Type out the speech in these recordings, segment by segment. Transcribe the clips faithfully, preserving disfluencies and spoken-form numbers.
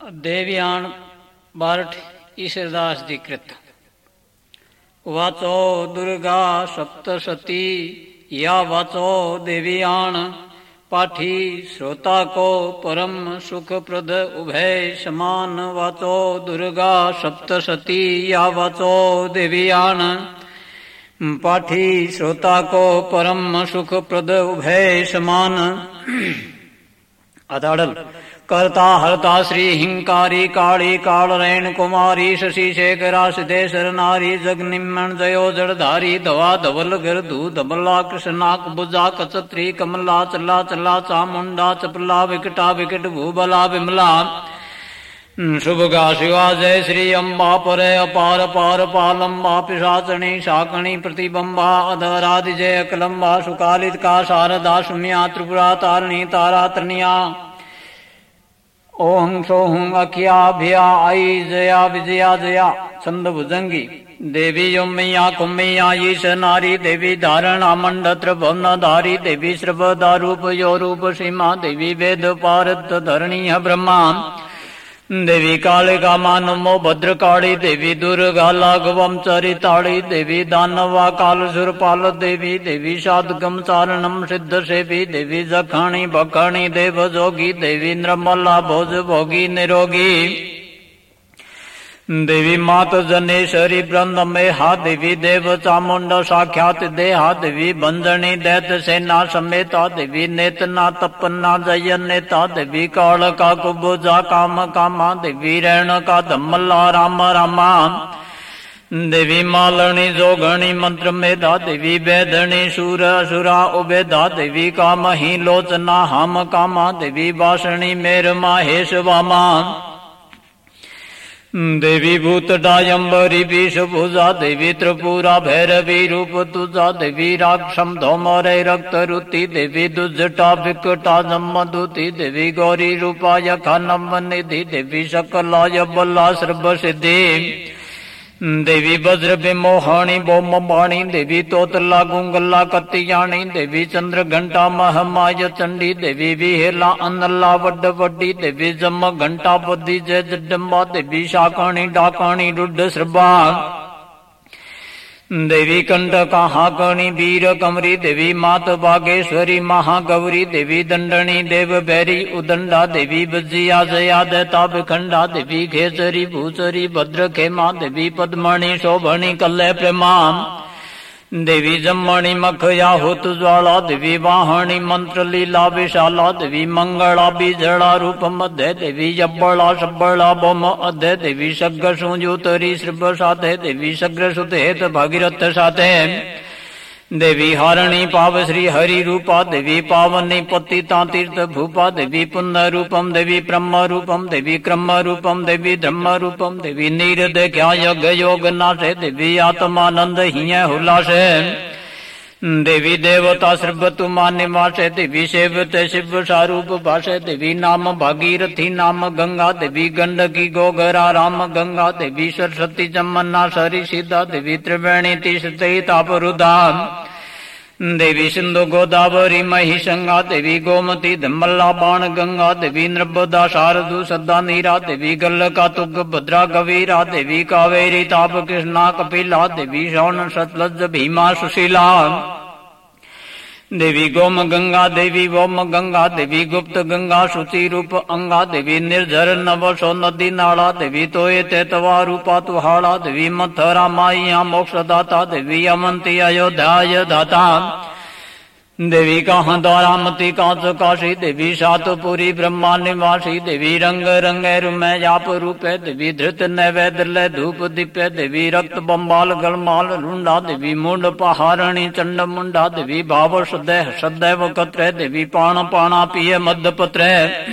देवयान बारठ ईश्वरदास जी कृत। वाचो दुर्गा सप्तशती या वाचो देवयान, पाठी श्रोता को परम सुखप्रद उभय समान। वाचो दुर्गा सप्तशती या वाचो देवयान, पाठी श्रोता को परम सुखप्रद उभय समान। अताड़ल कर्ता हरता श्री हिंकारी काली कालरैन कुमारी शशि शेखरा सिद्धेश्वर नारी जगनिमण जयो जड़धारी धवा धवल गर्धु धबला कृष्णाक बुजा कचत्री कमला चला चला चामुंडा चपला विकटा विकट भूबला विमला। शुभगा शिवा जय श्री अम्बा परे अपार पार पालम्बा पिशाचणी शाकणी प्रतिबंबा अधरादि जय अकलम्बा सुकालित का शारदा सुम्या त्रिपुरा तारिणी तारा तृणिया। ओहं सोहं अखिया भिया आई जया विजया जया छंद भुजंगी। देवी योमैया कुमैया ईश नारी देवी धारणा मंडत्र भवन धारी देवी श्रवदा रूप यो रूप सीमा देवी वेद पारत धरणी ब्रह्मा। देवी कालिका मानमो भद्रकाली देवी दुर्गा लाघवम चरिताड़ी देवी दानवा काल सुरपाल देवी देवी साधगम चारणम सिद्ध सेवी देवी जखाणी बखाणी देव जोगी देवी निर्मला भोज भोगी निरोगी। देवी मात जनेश्वरी ब्रह्मे हा देवी देव चामुंड साक्षात देहा देवी बंजनी दैत सेना समेता देवी नेतना तपन्ना जय नेता देवी काल का कुबुजा काम कामा देवी रैण का धम्मला राम रामा। देवी मालनी जोगणी मंत्र मेधा देवी वेदनी सूर असुरा उबेधा देवी कामही लोचना हम कामा देवी वासणी मेर माहेश वामा। देवी भूत डायंबरी विष भुजा देवी त्रिपुरा भैरवी रूप तुजा देवी राक्षम धौमरे रक्त रुति देवी दुजटा विकटा जम्मदूति देवी गौरी रूपाय खानम निधि देवी सकलाय बला सर्व सिद्धि। देवी वज्र विमोहणी बोम बाणी देवी तोतला गुंगला कतियाणी देवी चंद्र घंटा महमाय चंडी देवी विहेला अनला वड वड्डी देवी जम घंटा पदी जय जडम्बा देवी शाकाणी डाकाणी रुद्र श्रभा। देवी कंटका हाकणी वीर कमरी देवी मात बागेश्वरी महागौरी देवी दंडनी देव बैरी उदंडा देवी बजिया जया दत्ता खंडा देवी खेसरी भूसरी भद्र खेमा देवी पद्मणि शोभणी कल्ले प्रेमा। देवी जम्मणि मखया हुत ज्वाला देवी वाहणी मंत्र लीला विशाला देवी मंगला बीजड़ा रूप मध्य देवी यब्बला शब्बला बोम अध्य देवी सग्र सुजूतरी श्रभ साथे देवी सग्र सुतेत भागीरथ साथे। देवी हारणी पाव श्री हरि रूपा देवी पावनी पतिता तीर्थ भूपा देवी पुण्य रूपम देवी ब्रह्म रूपम देवी क्रम रूपम देवी धर्म रूपम देवी नीर देख्या यज्ञ योग नाशे देवी आत्मानंद हिय हुलासे। देवी देवता श्रभतु मान निवासे देवी सेवते शिव सारूप भाषे देवी नाम भागीरथी नाम गंगा देवी गंडकी गोगरा राम गंगा देवी सरस्वती जमन्ना सरी सीधा देवी त्रिवेणी तीसते तापरुदा। देवी सिंधु गोदावरी महिषंगा देवी गोमती धम्मला बाण गंगा देवी नर्मदा शारदु सदा नीरा देवी गल्लका तुग भद्रा कवीरा देवी कावेरी ताप कृष्णा कपिला देवी शौन सतलज भीमा सुशीला। देवी गोम गंगा देवी वोम गंगा देवी गुप्त गंगा शुचि रूप अंगा देवी निर्झर नवसो नदी नाड़ा देवी तोये तेतवा रूपा तुहाड़ा देवी मथुरा माइया मोक्षदाता देवी अमंती अयोध्याय दाता। देवी कहाँ द्वारामती कांच काशी देवी सातपुरी ब्रह्मा निवासी देवी रंग रंगे रुमय जाप रूपे देवी धृत नैवेद्य ले धूप दीपे देवी रक्त बम्बाल गलमाल लुंडा देवी मुंड पहारणी चंड मुंडा देवी भाव सदैव सदैव कत्रे देवी पाण पाणा पिय मध्य पत्रे।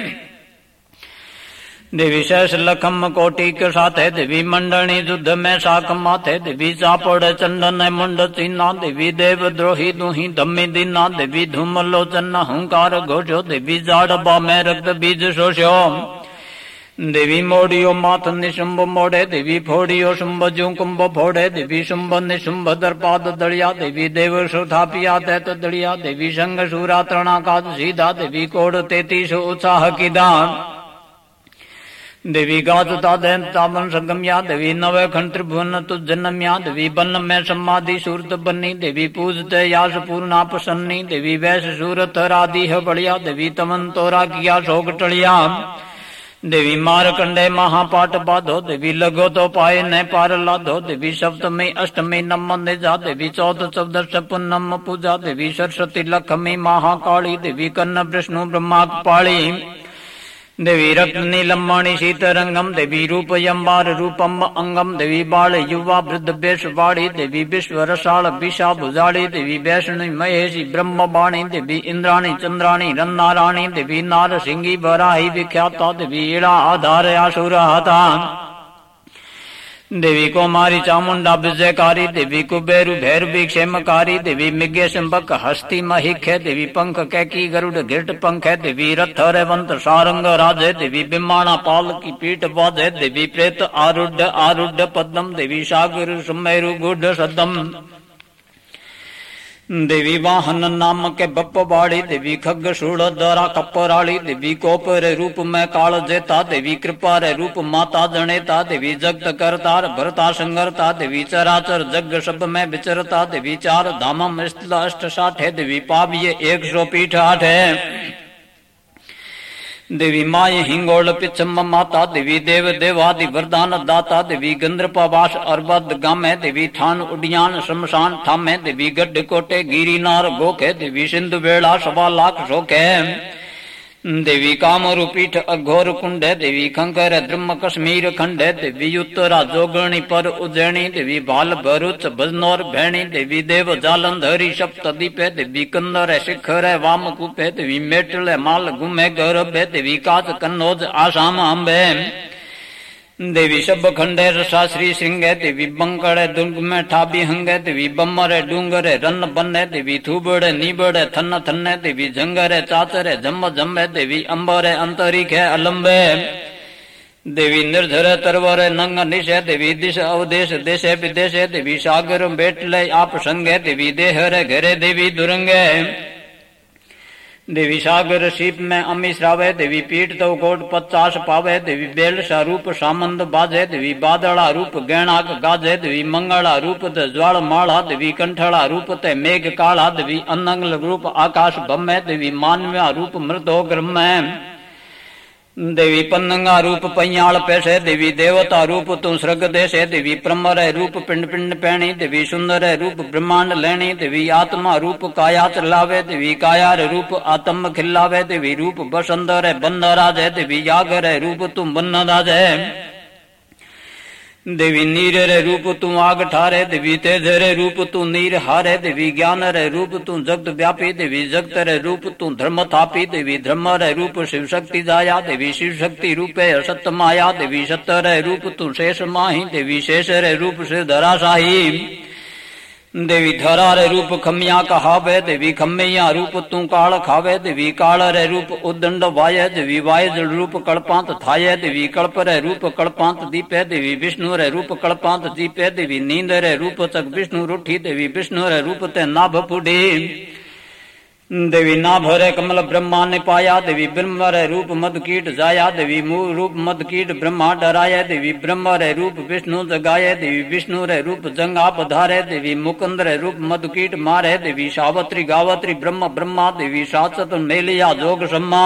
देवी शेष लखम कोटि के साथे देवी मंडनी युद्ध में शाक माथे देवी चापड़ चंदन मुंड चीना देवी देव द्रोही दुही धम्मी दीना देवी धूम लोचन हंकार घोषो देवी जाड़बा में रक्त बीज शोषो। देवी मोड़ियो माथ निशुंभ मोड़े देवी फोड़ियो शुंभ जू कुंभ फोड़े देवी शुंभ निशुंभ दर्पाद दड़िया देवी देव सुथापिया तैत दड़िया देवी संग सूरा तृणा का सीधा देवी कोड़ तेतीस उत्साह की दान। देवी गाता दैन तावन संगम्या देवी नवे खंड त्रिभुवन तु जन्म्या देवी बन में समाधि सूरत बनी देवी पूजते यास पूर्णा प्रसन्नी देवी वैस सूरत राधि है बढ़िया देवी तमन तोरा किया शोक टलिया देवी मारकंडे महापाठ बाधो देवी लगो तो पाए न पार लाधो देवी सप्तमी अष्टमी नम निजा देवी चौथ चौदश पुन्नम पूजा देवी सरस्वती लक्ष्मी महाकाली देवी कन्न विष्णु ब्रह्मा पाली देवी रत्नी लम्बाणी शीतरंगम देवी रूप यम्बार रूपम अंगम देवी बाल युवा वृद्ध बेशवाड़ी देवी विश्व रसाल विषा भुजाड़ी देवी वैष्णवी महेशी ब्रह्म बाणी देवी इंद्राणी चंद्राणी रन्नाराणी देवी नार सिंगी बराही विख्याता देवी ईड़ा आधार आसुर हता देवी कुमारी चामुंडा विजयकारी देवी कुबेरु भैरवी क्षेमकारी देवी मिज्ञ सिंबक हस्ती महिखे देवी पंख कैकी गरुड़ घिट पंख है देवी रथ रेवंत सारंग राजे देवी बिमाना पाल की पीठ बाधे देवी प्रेत आरुढ़ आरुढ़ पद्म देवी सागर सुमेरु गुढ़ सदम देवी वाहन नाम के बप बाड़ी देवी खग सूढ़ दरा कपराली देवी कोपर रूप में काल जेता देवी कृपा रे रूप माता जनेता देवी जगत करतार भरता संगरता देवी चराचर जग सब में विचरता देवी चार धामम अष्ट साठ है देवी पाविये एक सौ पीठ आठ है देवी माय हिंगोल पिछम माता देवी देव देवादि वरदान दाता देवी गंद्रपावास अरबद गामे देवी ठान उडियान शमशान ठामे देवी गढ़ कोटे गिरिनार गोखे देवी सिंधु बेड़ा सवा लाख शोखे देवी कामरु पीठ अघोर कुंड देवी खंकर द्रुम कश्मीर खंड देवी उत्तरा जोगणी पर उज्जैनी देवी बाल भरूच भजनौर भैणी देवी देव जालंधरी सप्तदीपे देवी कंदर शिखर वाम कूपे देवी मेटल माल गुमे गौरभे देवी काच कन्नौज आसाम अम्बे देवी सब खंडे रसा श्री सिंगे देवी बंकड़े दुर्ग में ठाबी हंगे देवी बम्मरे डूंगरे रन बन्ने देवी थूबड़े नीबड़े थन थन्ने देवी जंगरे चाचरे जम जम्बे देवी अंबरे अंतरिखे अलम्बे देवी निर्धर तरवरे नंग निशे देवी दिश अवदेश देशे विदेशे देवी सागर बेटले आप संगे देवी देहरे घरे देवी दुरंगे देवी सागर शीप में अमी श्रावे देवी पीठ तो कोट पचास पावे देवी बेल सा रूप सामंद बाजे देवी बादड़ा रूप गैणाक गाजे देवी मंगला रूप ते ज्वाल माला देवी कंठड़ा रूप ते मेघ काला देवी अनंगल रूप आकाश बम्मे देवी मानव्या रूप मृदो ग्रह्म देवी पन्नंगा रूप पैयाल पैसे देवी देवता रूप तू स्रग देशे देवी प्रमर रूप पिंड पिंड पैणी देवी सुंदर रूप ब्रह्मांड लेनी देवी आत्मा रूप काया चलावे देवी कायार रूप आत्म खिलावे देवी रूप बसंदर बंद राजे देवी यागर रूप तू बन्न राजे देवी नीर रे रूप तू आग ठारे देवी तेज रे रूप तू नीर हारे देवी ज्ञान रे रूप तू जगत व्यापी देवी जगत रे रूप तू धर्म थापी देवी धर्म रे रूप शिव शक्ति जाया देवी शिव शक्ति रूपे असत माया देवी सत्य रे रूप तू शेष माही देवी शेष रे रूप से धराशाही देवी धरा रे रूप खमिया कहावे देवी खमिया रूप तू काल खावे देवी काल रे रूप उदंड वाय देवी वाय रूप कल्पांत थाये देवी कल्प रे रूप कल्पांत दीपे देवी विष्णु रे रूप कल्पांत दीपे देवी नींद रे रूप तक विष्णु रूठी देवी विष्णु रे रूप ते नाभ फूडी देवी नाभ रे कमल ब्रह्मा ने पाया देवी ब्रह्म रे रूप मद कीट जाया देवी मूल रूप मद कीट ब्रह्मा डराया देवी ब्रह्म रे रूप विष्णु जगाये देवी विष्णु रे रूप जंगा पधारे देवी मुकुंद रे रूप मद कीट मारे देवी सावत्री गावत्री ब्रह्म ब्रह्मा देवी साचत मेलिया जोग सम्मा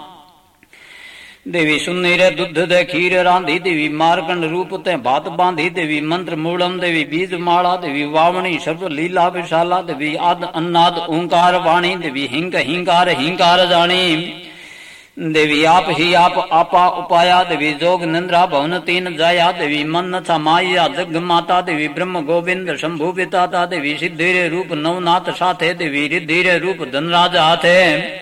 देवी सुन्नी रे दुध दे खीर रांधी देवी मारकंड रूप ते भात बांधी देवी मंत्र मूलम देवी बीज माला देवी वावणी सर्व लीला विशाला देवी आद अन्नाद ओंकार वाणी देवी हिंग हिंकार हिंकार जानी देवी आप ही आप आपा उपाया देवी जोग निंद्रा भवन तीन जाया देवी मन था माया जग माता देवी ब्रह्म गोविंद शंभु विताता देवी सिद्धि रे रूप नवनाथ साथे देवी रिद्धि रे रूप धनराज हाथे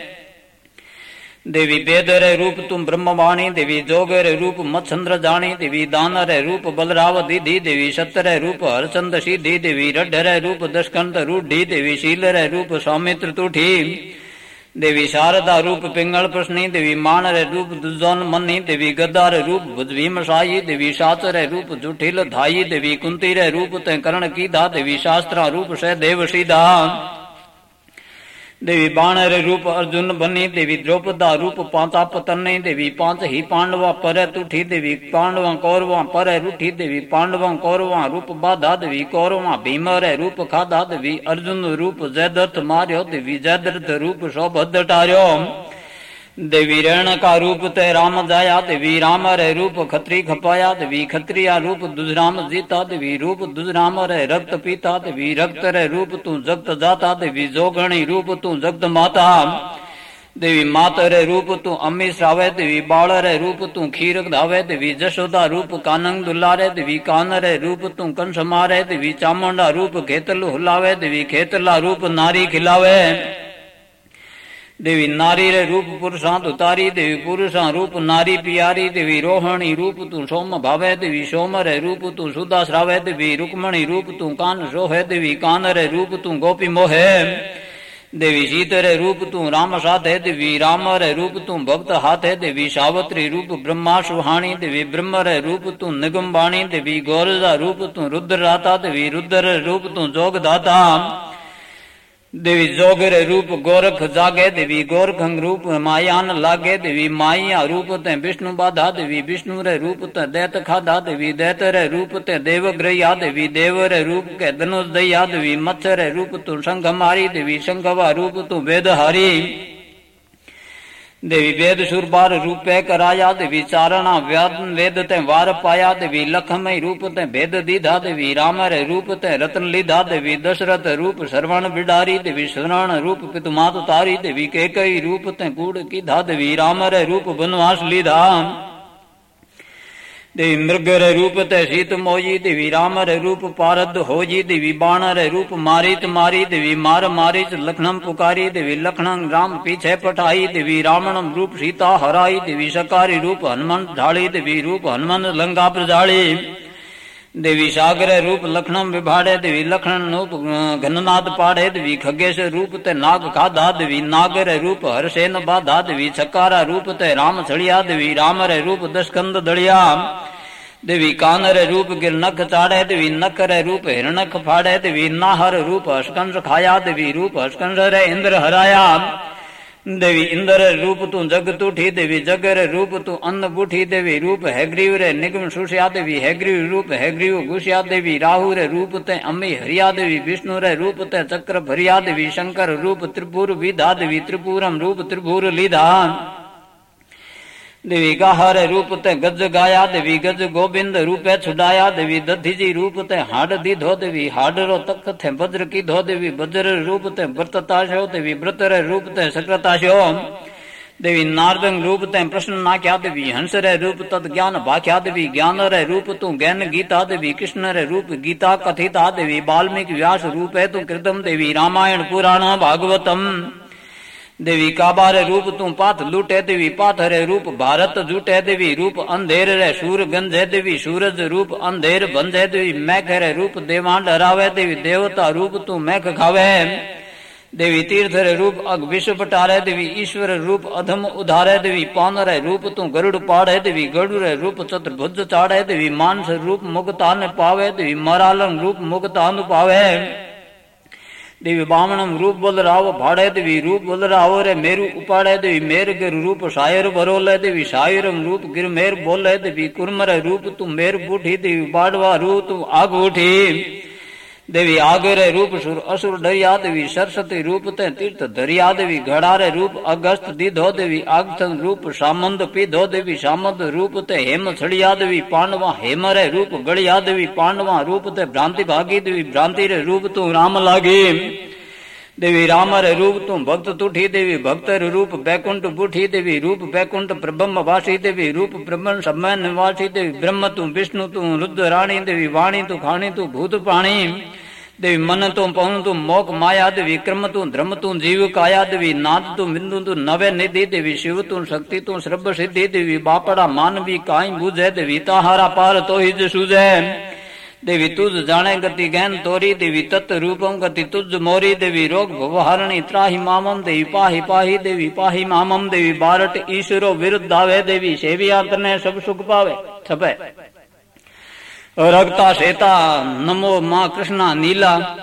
देवी वेद रे रूप तुम ब्रह्मवाणी देवी जोग रे रूप मत्संद्र जानी देवी दान रे रूप बलराव दीदी देवी सत्य रे रूप हरचंद सीधी देवी रढ़ रे रूप दशकंत रूढ़ी देवी शील रे रूप सौमित्र तुठी देवी शारदा रूप पिंगल प्रश्नी देवी मान रे रूप दुजोन मनी देवी गदा रे रूप भीम साई देवी साच रे रूप जुठिल धाई देवी कुंती रे रूप ते कर्ण कीधा देवी शास्त्रा रूप से देव सीधा देवी बाणर रूप अर्जुन बनी देवी द्रौपदा रूप पांचा पतनी देवी पांच ही पांडवा पर तुठी देवी पांडवा कौरवा पर रूठी देवी पांडवा कौरवा रूप बाधा देवी कौरवा भीमर रूप खाधा देवी अर्जुन रूप जयद्रथ मार्यो देवी जयद्रथ रूप सौभद्र टार्यो देवी रण का रूप ते राम जाया देवी राम रे रूप खत्री खपाया देवी खत्रिया रूप दुजराम जीता देवी रूप दुजराम रे रक्त पीता देवी रक्त रे रूप तू जगत जाता देवी जोगणी रूप तू जगत माता देवी मात रे रूप तू अम्मी श्रावे देवी बाल रे रूप तू खीर धावे देवी जशोदा रूप कानंग दुलारे देवी कान रे रूप तू कंस मारे देवी चामुंडा रूप खेतल हुलावे देवी खेतला रूप नारी खिलावे देवी नारी रे रूप पुरुषांत उतारी देवी पुरुषा रूप नारी पियारी देवी रोहिणी रूप तू सोम भावे देवी सोम रे रूप तू सुदा श्रावे देवी रुक्मणी रूप तू कान सोहे देवी कान रे रूप तू गोपी मोहे देवी सीत रे रूप तू राम साथे देवी राम रे रूप तू भक्त हाथे देवी सावत्री रूप ब्रह्मा सुहाणी देवी ब्रह्म रे रूप तू निगम बाणी देवी गौरजा रूप तू रुद्र राता देवी रुद्र रूप तू जोग दाता देवी जोगर रूप गोरख जागे देवी गोरख रूप मायान लागे देवी माया रूप ते विष्णु बाधा देवी विष्णु रे रूप ते दैत खाधा देवी दैत रे रूप ते देव ग्रया देवी देव रे रूप के धनुष दया देवी मत्स्य रे रूप तू शंख मारी देवी शंखवा रूप तू वेद हारी देवी वेद सुरबार रूपे कराया देवी चारणा वेद ते वार पाया देवी लखमय रूप ते भेद दीधा देवी राम रे रूप ते रत्न लीधा देवी दशरथ रूप श्रवण बिडारी देवी श्रवण रूप पितुमात तारी देवी केकई रूप ते कूड़ कीधा देवी राम रे रूप बनवास लीधा देवी मृग रे रूप ते सीत मोजी देवी राम रे रूप पारद होजी देवी बाण रे रूप मारित मारी देवी मार मारिच लखनम पुकारी देवी लखनम राम पीछे पठाई देवी रावणम रूप सीता हराई देवी सकारी रूप हनुमंत ढाली देवी रूप हनुमंत लंका प्रजाली देवी सागर रूप लखनम विभाड़े देवी लखन रूप घननाद पाड़े देवी खगेश रूप ते नाग खाधा देवी नागर रूप हरसेन बाधा देवी छकारा रूप ते राम छड़िया देवी राम रे रूप दशकंद दड़िया देवी कान रे रूप गिर नख चाड़े देवी नख रे रूप हिरणख फाड़े देवी नाहर रूप हस्कंस खाया देवी रूप हस्कंस रे इंद्र हराया देवी इंद्र रूप तू जग तूठी देवी जग रे रूप तू अन्न बूठी देवी रूप हैग्रीव रे निगम सुष्या देवी हैग्रीव रूप हैग्रीव गुष्या देवी राहु रे रूप ते अम्मी हरिया देवी विष्णु रे रूप ते चक्र भरिया देवी शंकर रूप त्रिपुर विधा देवी त्रिपुरम रूप त्रिपुर लीधा देवी गाहर रूप ते गज गाया देवी गज गोविंद रूपे छुड़ाया देवी दधीजी रूप ते हाड दी धो देवी हाड रो तक थे वज्र की धो देवी वज्र रूप ते व्रतताशो देवी व्रत रे रूप ते सक्रताशो देवी नारदंग रूप ते प्रश्न नाक्या देवी हंस रे रूप तत् ज्ञान भाख्या देवी ज्ञान रे रूप तू ज्ञान गीता देवी कृष्ण रे रूप गीता कथिता देवी वाल्मीकि व्यास रूप है तू कृतम देवी रामायण पुराण भागवतम देवी काबार रूप तू पाथ लूटे देवी पाथर रूप भारत जूटे देवी रूप अंधेर रे सूर गंजे देवी सूरज रूप अंधेर बंजे देवी मैघ रे रूप देवान डरावे देवी देवता रूप तू मैघ खावे देवी तीर्थ रे रूप अग विश्व पटारे देवी ईश्वर रूप अधम उधारे देवी पान रे रूप तू गरुड़ पाड़े देवी गरुड़ रे रूप चतुर्भुज चाड़े देवी मानस रूप मुक्तान पावे देवी मरालम रूप मुक्तान पावे देवी बामणम रूप बोल राव भाड़े देवी रूप बोल राव रे मेरु उपाड़े देवी मेर गिर रूप शायर बरोले देवी शायरम रूप गिर मेर बोले देवी कुर्मर रूप तू मेर बूठी देवी बाड़वा रूप तू आग उठी देवी आगरे रूप सुर असुर डरिया देवी सरस्वती रूप ते तीर्थ दरिया देवी घड़ारे रूप अगस्त दीधो देवी आगथन रूप सामंद पीधो देवी सामंद रूप ते हेम छड़िया देवी पांडवा हेमरे रूप गड़िया देवी पांडवा रूप ते भ्रांति भागी देवी भ्रांति रे रूप तू राम लागी देवी राम रे रूप तू भक्त तुठी देवी भक्त रे रूप बैकुंठ बूठी देवी रूप बैकुंठ प्रब्रह्म वासी देवी रूप ब्रह्मन समय निवासी देवी ब्रह्म तू विष्णु तू रुद्र रानी देवी वाणी तू खाणी तू भूत पाणी देवी मन तू पवन तू मोक माया देवी क्रम तू धर्म तू जीव काया देवी नाद तू बिंदु तू नवे निधि देवी शिव तू शक्ति तू सर्व सिद्धि देवी बापड़ा मानवी काई बूझे देवी ताहारा पार तो ही सूझे देवी तुझ जाने गति गहन तोरी देवी तत् रूपम गति तुझ मोरी देवी रोग भवहारणी त्राही मामम देवी पाही पाही देवी पाही मामम देवी बारट ईश्वरो विरुद्ध आवे देवी सेविया तने सब सुख पावे छपे रक्ता श्वेता नमो माँ कृष्णा नीला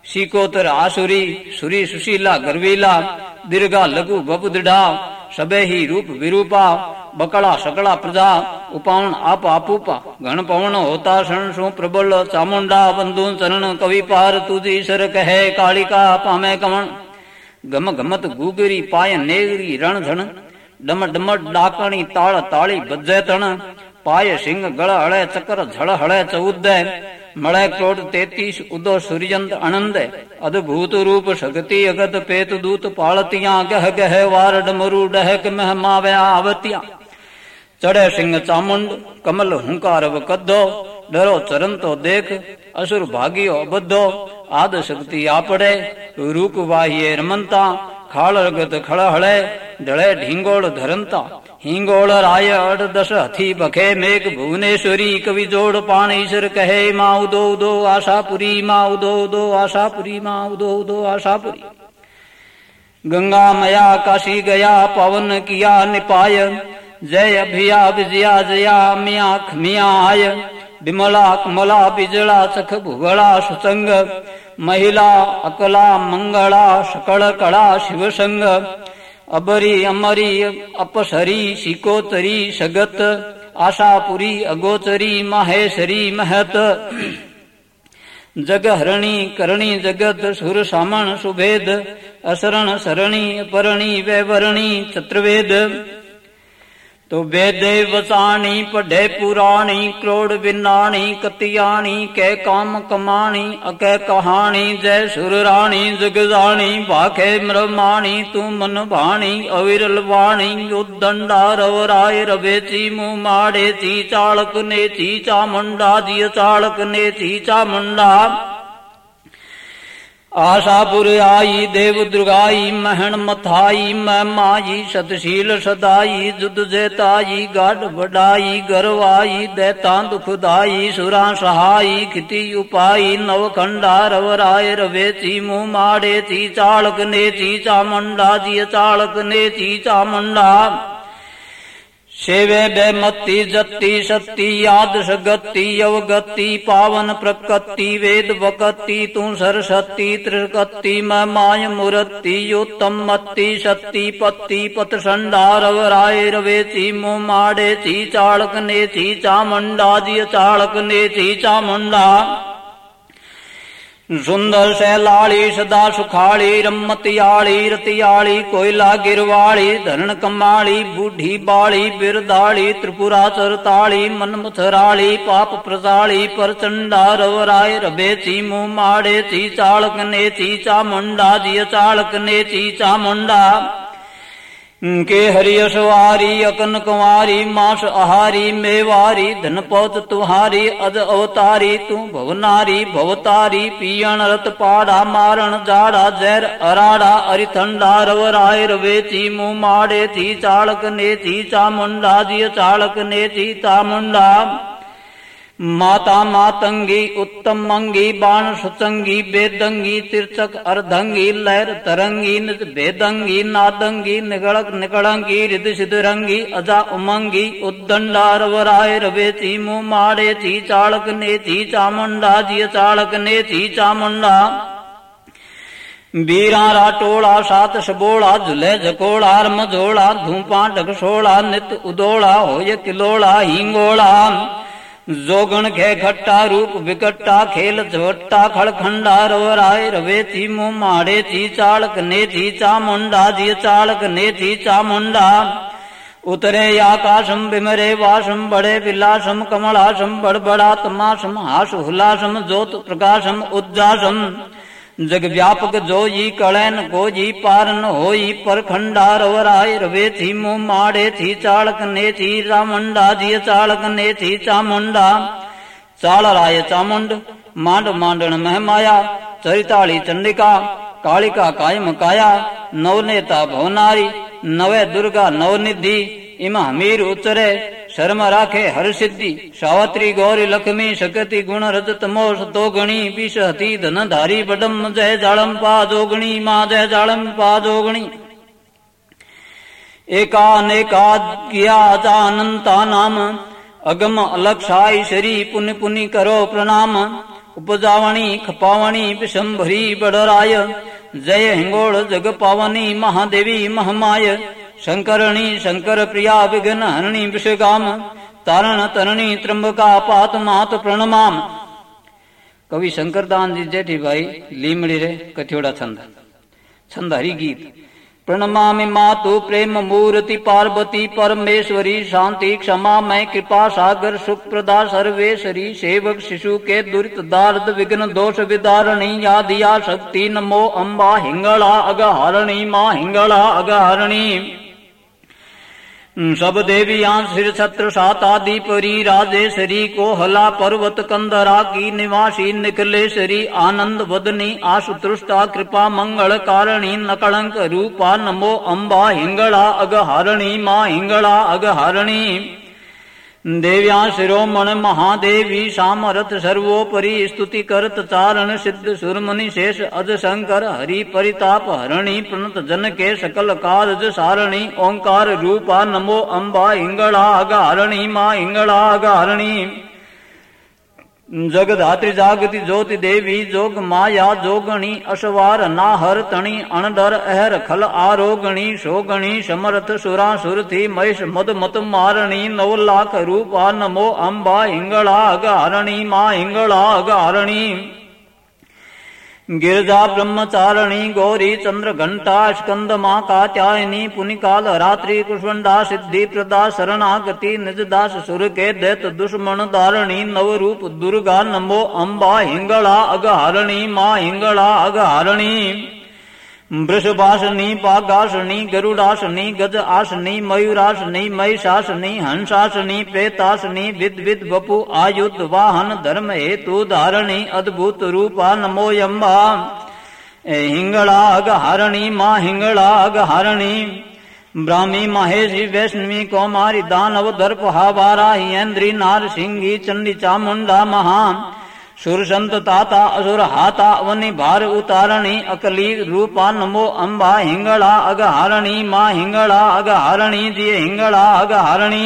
सीकोतर आसुरी, सुरी सुशीला गर्वीला, दीर्घा लघु बबुदढ़ा, सबे ही रूप विरूपा, बकड़ा सकड़ा प्रजा, उपावण आप आपूपा, घन पवन होता शरण सु प्रबल, चामुंडा बंधु चरण कवि पार, तुझी सर कहे कालिका पामे कमण, गम गमत गुगरी पाय नेगरी रण झण, डम डम डाकणी ताड़ ताड़ी बजे तण, पाय सिंह गड़ हड़े चक्र झड़ हड़े चौदय, मड़े क्रोध तैतीस उदो सूर्यंत आनंद, अद्भुत रूप शक्ति अगत पेत दूत पालतियां, गह गह वार डमरू डहक मह मावे आवतियां, चढ़े सिंह चामुंड कमल हुंकार कद्दो, डरो चरण तो देख असुर भागियो अबद्धो, आद शक्ति आपड़े रूप वाहिये रमंता, खाड़ रगत खड़हड़े डले ढींगोड़ धरंता, हिंगोड़ राय अठ दस हथी बखे मेघ भुवनेश्वरी, कवि जोड़ पाण ईश्वर कहे माँ उदो उदो आशापुरी, माँ उदो उदो आशापुरी, माँ उदो उदो आशापुरी। गंगा मया काशी गया पवन किया निपाय, जय अभिया विजया जया मिया खमिया आय, विमला कमला बिजला सख भुगला सुसंग, महिला अकला मंगला सकल कड़ा शिव संग, अबरी अमरी अपसरी शिकोतरी सगत, आशापुरी अगोचरी माहेश्वरी महत, जग हरणी करणी जगत सुर सामण सुभेद, असरण सरणी परणी वैवरणी चतुर्वेद, तो वेद वसाणी पढ़े पुराणी, क्रोड़ बिनाणी कतियाणी, कै काम कमाणी अकै कहानी, जय सुर राणी जग जानी, भाखे मरमाणी तू मन भाणी, अविरल वाणी उद्दंडा रवराय रवेची, मुँह माड़े ची चालक ने ची चामुंडा, जिय चालक ने ची चामुंडा, आशापुर आई देव दुर्गाई, महण मथाई मैं माई, सतशील सदाई जुद जेताई, गाढ़ बढ़ाई गरवाई, दैता दुखदाई, सुरा सहाई खिति उपाई, नवखंडा रवराय रवेची, मुँह माड़े ची चालक ने ची चामुंडा, जिय चालक ने ची चामुंडा, सेवे बेमती जत्ती सत्ती याद सगति अवगति, पावन प्रकृति वेद वकति, तू सरस्वती त्रिकति मैं माय मूर्ति, उत्तम मत्ती सत्ती पत्ती पत संडारव राय रवेची, मुँह माड़े ची चालक ने ची चामुंडा, जिय चालक ने ची चामुंडा, सुंदर सैलाड़ी सदा सुखाड़ी, रमतियाड़ी रतियाड़ी, कोयला गिरवाड़ी धरण कमाड़ी, बूढ़ी बाड़ी बिरदाड़ी, त्रिपुरा चरताड़ी मनमथराड़ी, पाप प्रसाड़ी परचंडा रवराय रवेची, मुँह माड़े ची चालक ने ची चामुंडा, जिय चालक ने ची चामुंडा, के हरियसवारी अकन कुंवारी, मास आहारी मेवारी, धन पौत तुहारी, अज अवतारी तू भवनारी भवतारी, पियण रत पाड़ा मारण जाड़ा, जैर अराड़ा अरिठंडा रवराय रवेची, मुँह माड़े ची चालक ने ची चामुंडा, जिय चालक ने ची चामुंडा, माता मातंगी उत्तम मंगी बाण सुचंगी, बेदंगी तिरचक अर्धंगी, लहर तरंगी निज भेदंगी, नादंगी निगड़क निकड़ंगी, रिद सिद्धरंगी अजा उमंगी, उद्दंडा रवराय रवेची, मुँह माड़े ची चालक ने ची चामुंडा, जिय चालक ने ची चामुंडा, बीरा राटोड़ा सात सबोड़ा, झुले झकोड़ा रमझोड़ा, धूपा ढगसोड़ा, नित उदोड़ा होय किलोड़ा हिंगोड़ा, जोगण खे खट्टा रूप विकट्टा, खेल झवट्टा खड़खंडा रवराय रवेची, मुँह माड़े ची चालक ने ची चामुंडा, जिय चालक ने ची चामुंडा, उतरे आकाशम बिमरे वासम, बड़े विलासम कमलासम, बड़बड़ा तमासम, हास हुलासम, ज्योत प्रकाशम उज्जासम, जग व्यापक जोई कड़ैन गोजी, पारन होई परखंडा रवराय रवेची, मुँह माड़े ची चालक ने ची चामुंडा, जिय चालक ने ची चामुंडा, चाल राय चामुंड मांड मांडन महमाया, चरिताली चंडिका कालिका कायम काया, नवनेता भवनारी नवे दुर्गा नवनिधि, इमा हमीर उचरे शर्म राखे हर सिद्धि, सावत्री गौरी लक्ष्मी सकति गुण रजत मोह सतोगणी, विष हती धन धारी बडम, जय जालम पा जोगणी माँ जय जालम पा जोगणी, एका अनेका किया अनंता नाम, अगम अलक्षाई शरी पुनि पुनि करो प्रणाम, उपजावणी खपावणी विषंभरी बड़राय जय हिंगोल जग पावनी महादेवी महमाय शंकरणी शंकर प्रिया विघ्न हरणी विषगाम तारण तरणी त्र्यंबका पात मात प्रणमाम। कवि शंकरदान जी जेठी भाई लीमड़ी रे कथोड़ा छंद छंद हरि गीत। प्रणमामि मातु प्रेम मूर्ति पार्वती परमेश्वरी शांति क्षमा मैं कृपा सागर सुख प्रदा सर्वेश्वरी सेवक शिशु के दुरित दार्द विघ्न दोष विदारणी यादिया शक्ति नमो अम्बा हिंगला अगहरणी माँ हिंगला अगहरणी। सब देवियां सिर छत्र सातादि परी राजेश्वरी को हला पर्वत कंदरा की निवासी निखिलेश्वरी आनंद वदनी आशुतृष्टा कृपा मंगल कारिणी नकलंक रूपा नमो अम्बा हिंगला अगहरणी माँ हिंगला अगहरणी। देव्या शिरोमण महादेवी सामरथ सर्वोपरि स्तुति करत चारण सिद्ध सुरमणि शेष अज शंकर हरि परिताप हरणी प्रणत जन के सकल कारज सारणी ओंकार रूपा नमो अम्बा हिंगला अगहरणी माँ हिंगला अगहरणी। जगधात्री जागति ज्योति देवी जोग माया जोगणी अशवार नाहर तणी अणधर अहर खल आरोगणी शोगणी समर्थ सुरा सुरथी महिष मद मत मारणी नव लाख रूपा नमो अम्बा हिंगला अगहरणी माँ हिंगला अगहरणी। गिरजा ब्रह्मचारिणी गौरी चंद्र घंटा स्कंद माँ कात्यायनी पुनिकाल रात्रि कुष्मंडा सिद्धि प्रदा शरणागति निजदास सुर के दैत दुश्मन दारणी नवरूप दुर्गा नमो अम्बा हिंगला अगहरणी माँ हिंगला अगहरणी। वृषभासनी पागासनी गरुड़ासनी गज आसनी मयूरासनी महिषासनी हंसासनी प्रेतासनी विद विद वपु आयुध वाहन धर्म हेतु धारणी अद्भुत रूपा नमो यम्बा हिंगला अगहरणी माँ हिंगला अगहरणी। ब्राह्मी महेशी वैष्णवी कौमारी दानव दर्प हावाराही ऐन्द्री नार सिंही चंडी चामुंडा महा सुर संत ताता असुर हाथा वनि भार उतारणी अकली रूपा नमो अम्बा हिंगला अगहरणी माँ हिंगला अगहरणी जिये हिंगला अगहरणी।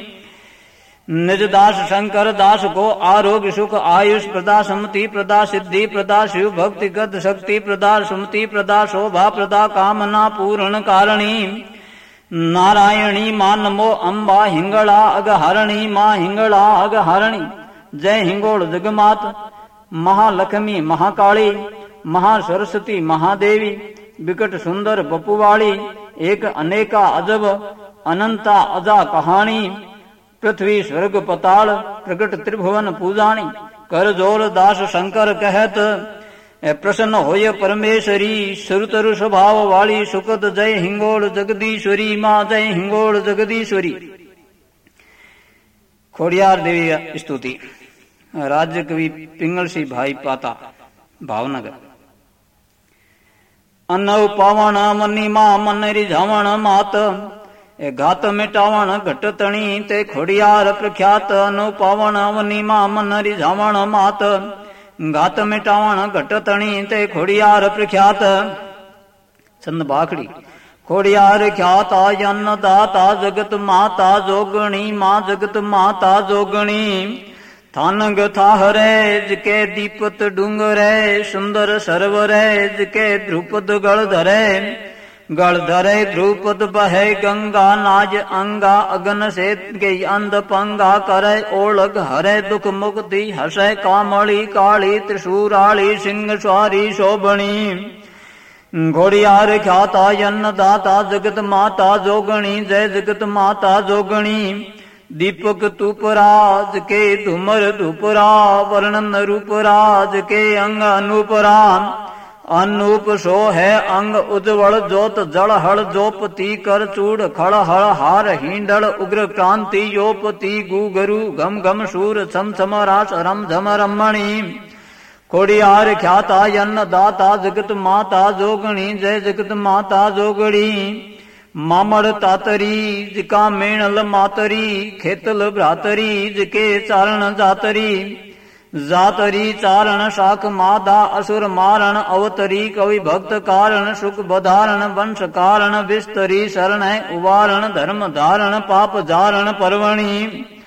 निजदास शंकर दास को आरोग्य सुख आयुष प्रदा समति प्रदा सिद्धि प्रदा शिव भक्ति गद शक्ति प्रदा सुमति प्रदा शोभा प्रदा कामना पूर्ण कारिणी नारायणी माँ नमो अम्बा हिंगला अगहरणी माँ हिंगला अगहरणी। जय हिंगोल जगमात महालक्ष्मी महाकाली महासरस्वती महादेवी विकट सुंदर बपुवाली एक अनेका अजब अनंता अजा कहानी पृथ्वी स्वर्ग पताल प्रकट त्रिभुवन पूजानी कर जोर दास शंकर कहत प्रसन्न होय परमेश्वरी सुरतरु स्वभाव वाली सुखद जय हिंगोल जगदीश्वरी माँ जय हिंगोल जगदीश्वरी। खोड़ियार देवी स्तुति राज्य कवि पिंगल सिंह भाई पाता भावनगर। अनव पावण मनी मां मन रिझावण मात ए घात मिटावण घट तणी ते खोड़ियार प्रख्यात। अनव पावण मनी मां मन रिझावण मात घात मिटावण घट तणी ते खोड़ियार प्रख्यात। छंद बाखड़ी। खोड़ियार ख्याता यन्न दाता जगत माता जोगणी माँ जगत माता जोगणी। थानग थाहरे जिके दीपत डूंगरे सुंदर सरवरे जिके ध्रुपद गढ़ धरे गढ़ धरे ध्रुपद बहे गंगा नाज अंगा अगन से गई अंध पंगा करे ओलग हरे दुख मुक्ति हसे कामड़ी काली त्रिशूराली सिंह स्वारी शोभणी। घोड़ियार ख्याता यन्न दाता जगत माता जोगणी जय जगत माता जोगणी। दीपक तुपराज के धूमर धूपरा वर्णन रूपराज के अंग अनूपरा। अनूप सो है अंग उज्ज्वल जोत जल हल जोपति कर चूड़ खड़ हल हार हिंडल उग्र क्रांति योपति गुगरु घम घम सूर छम छम रास रम झम रमणी। खोड़ियार ख्याता यन्न दाता जगत माता जोगणी जय जगत माता जोगणी। मामड़ तातरी जिका मेणल मातरी खेतल भ्रातरी जिके चारण जातरी। जातरी चारण शाख मादा असुर मारण अवतरी कवि भक्त कारण सुख बधारण वंश कारण विस्तरी शरण उवारण धर्म धारण पाप जारण पर्वणी।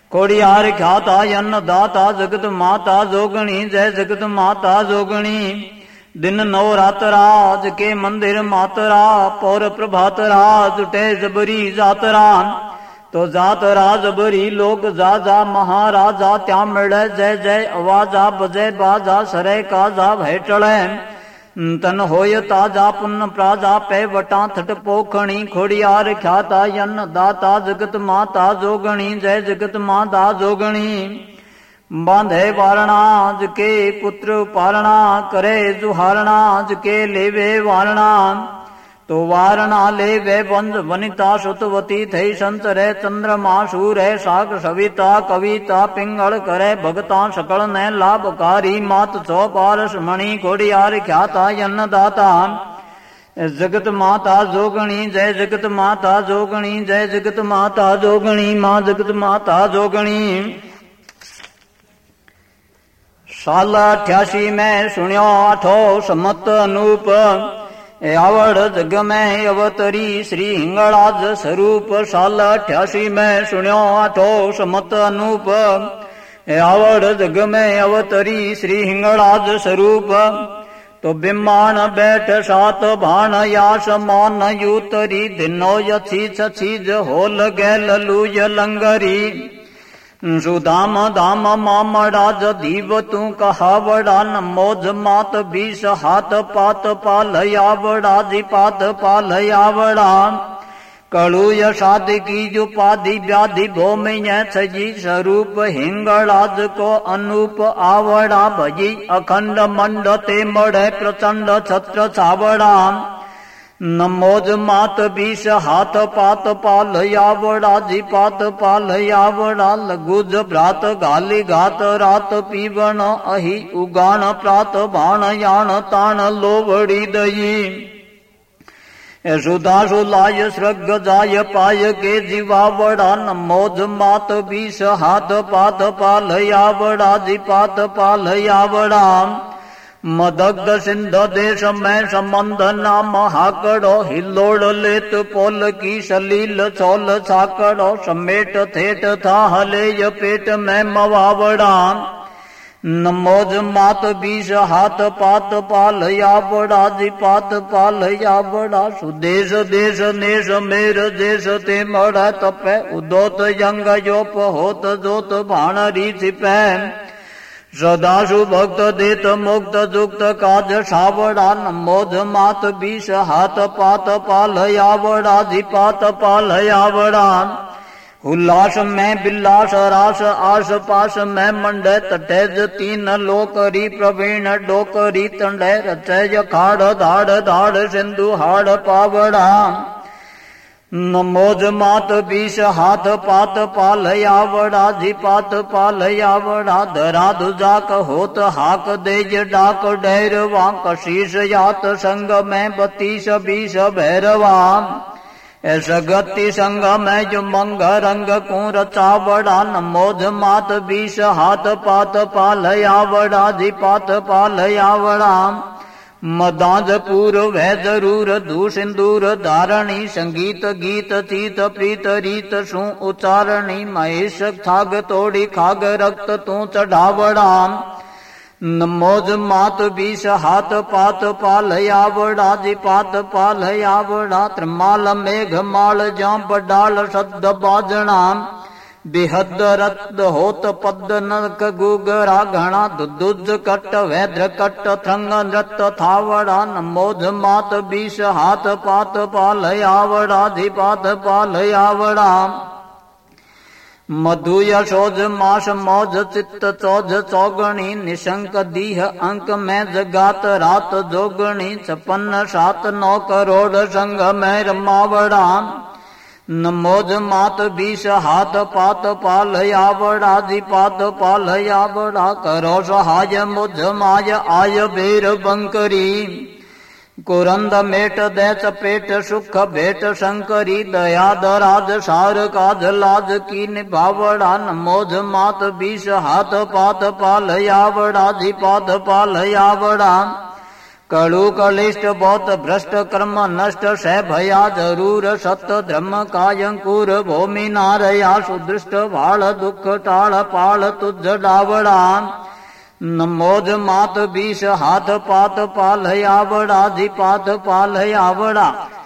कोड़ियार ख्याता अन्नदाता जगत माता जोगणी जय जगत माता जोगणी। दिन नवरात्रा आज के मंदिर मातरा पौर प्रभातरा जुटे जबरी जातरा। तो जातरा जबरी लोग जा जा महाराजा त्या मिले जय जय आवाजा बजे बाजा सरे काजा भय टले। तन होय ताजा पुन्न प्राजा पे वटा थट पोखणी खोड़ियार ख्याता यन दाता जगत माता जोगणी जय जगत माता जोगणी। बांधे वारणा के पुत्र पारणा करे जुहारणा के लेवे वारणा। तो वारणा लेवे वंश वनिता सुतवती थई संतरे चंद्रमा सूरे साग सविता कविता पिंगल करे भगता सकल ने लाभकारी मात छो पारस मणि कोड़ियार ख्याता अन्नदाता। जगत माता जोगणी जय जगत माता जोगणी जय जगत माता जोगणी मां जगत माता जोगणी। साल अठासी में सुनियो आठो समत अनूप आवड़ जग में अवतरी श्री हिंगलाज स्वरूप। साल अठासी में सुनियो आठो समत अनूप आवड़ जग में अवतरी श्री हिंगलाज स्वरूप। तो बिमान बैठ सात भान यास मान यूतरी दिनो यथी छीज होल गैल लूय लंगरी। सुदाम दाम मामड़ा जदीव तू कहावड़ा नमोज मात बीस हाथ पात पालयावड़ा जी पात पालयावड़ा। कड़ू यशाद की जो पादि व्याधि भोमय छजी स्वरूप हिंगलाज को अनूप आवड़ा भजी अखंड मंड ते मड़े प्रचंड छत्र छावड़ा। नमोज मात बीस हाथ पात पाल यावड़ा जी पात पाल यावड़ा। लघुज भ्रात गाली घात रात पीवन अहि उगान प्रात भाण यान तान लोवड़ी दई। सुधा सुलाय सृग जाय पाय के जीवावड़ा। नमोज मात बीस हाथ पात पाल यावड़ा जी पात पाल यावड़ा। मदग्ध सिंध देश में संबंध नाम हाकड़ो हिलोड़ लेत पोल की सलील चौल छाकड़ो। समेट थेट था हले पेट में मवावड़ा। नमोज मात बीस हाथ पात पाल यावड़ा जी पात पाल यावड़ा। सुदेश देश नेश मेर देश ते मड़ तपे उदोत यंग योप होत जोत भाण री छिपै। सदाशु भक्त देत मुक्त जुक्त काज सावड़ा। नमोज मात बीस हाथ पात पाल यावड़ा जी पात पाल यावड़ा। उल्लास में बिल्लास रास आस पास में मंडे तटेज तीन लोकरी प्रवीण डोकरी तंडे रचय खाड़ धाड़ धाड़ सिंधु हाड़ पावड़ा। नमोज मात बीस हाथ पात पाल यावड़ा जी पात पाल यावड़ा। धरा दुजाक होत हाक देज डाक डैरवा। कशीस यात संग में बत्तीस बीस भैरवा। ऐसा गति संग में जो मंग रंग को रचावड़ा। नमोज मात बीस हाथ पात पाल यावड़ा जी पात पाल यावड़ा। मदाज पूर्व है जरूर धू सिंदूर धारणी। संगीत गीत चीत प्रीत रीत सु उच्चारणी। महेश थाग तोड़ी खाग रक्त तू चढ़ावड़ा। नमोज मात बीस हाथ पात पाल यावड़ा जी पात पाल यावड़ा। त्रिमाल मेघ माल जा बडाल शब्द बाजणा। बेहद रत्द होत पद नक गुगरा घना। दुदुज कट वैद्र कट थ्रंग नृत थावड़ा। नमोज मात बीस हाथ पात पाल यावड़ा जी पात पाल यावड़ा। मधु यशोज मास मौज चित्त चौज चौगणी। निशंक दीह अंक में जगात रात जोगणी। छपन सात नौ करोड़ संग में रमावड़ा। नमोज मात बीस हाथ पात पाल यावड़ा जी पात पाल यावड़ा। करो सहाय मुझ माय आय बेर बंकरी। कुरंद मेट दे चपेट सुख भेट शंकरी। दया दराज सार काज लाज की निभावड़ा। नमोज मात बीस हाथ पात पाल यावड़ा जी पात पाल यावड़ा। कलु कलिष्ट बहुत भ्रष्ट कर्म नष्ट सह भया जरूर सत्य धर्म कायंकुर भूमि नारया सुदृष्ट भाल दुख टाल पाल तुझ डावड़ा नमोज मात बीस हाथ पात पाल आवड़ा जी पात पाल आवड़ा